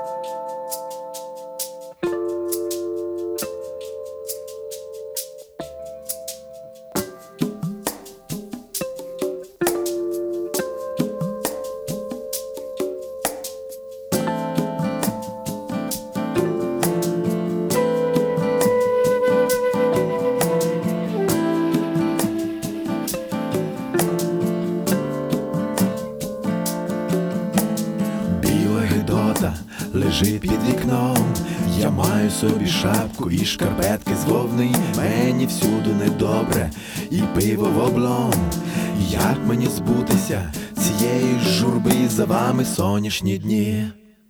Лежить під вікном, я маю собі шапку і шкарпетки з вовни. Мені всюди недобре і пиво в облом. Як мені збутися цієї журби, за вами сонячні дні?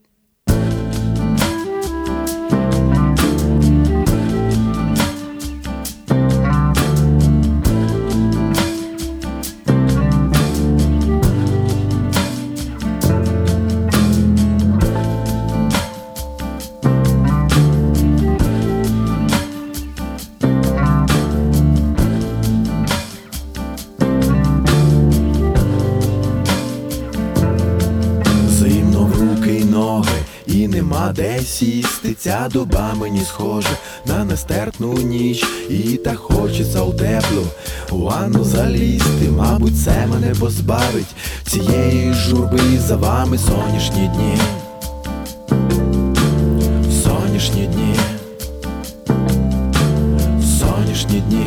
І нема де сісти, ця доба мені схожа на нестерпну ніч. І так хочеться у теплу ванну залізти. Мабуть, це мене позбавить цієї журби, за вами сонячні дні. Сонячні дні. Сонячні дні.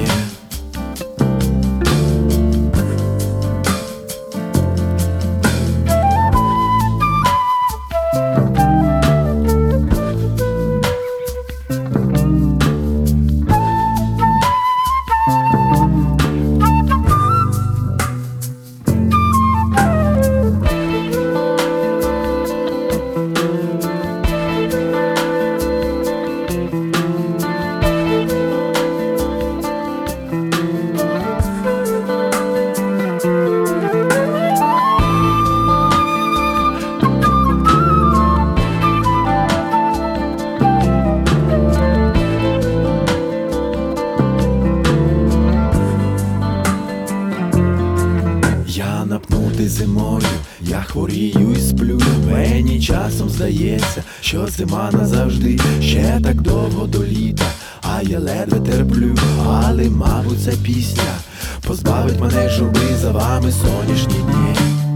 Я напнутий зимою, я хворію і сплю. Мені часом здається, що зима назавжди. Ще так довго до літа, а я ледве терплю. Але, мабуть, ця пісня позбавить мене журби, за вами сонячні дні.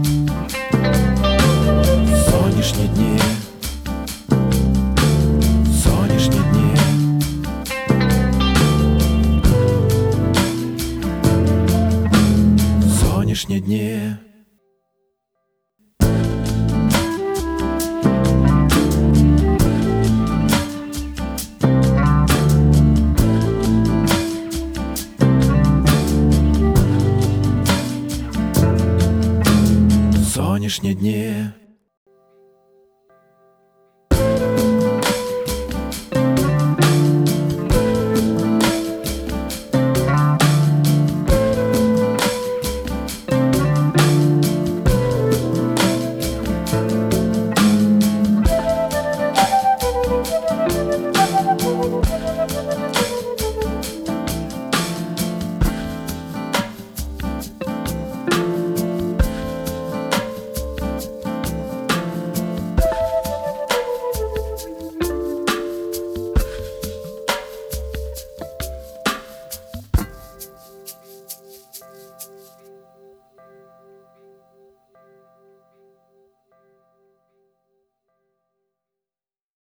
Сонячні дні. Сонячні дні. Сонячні дні. Сонячні дні.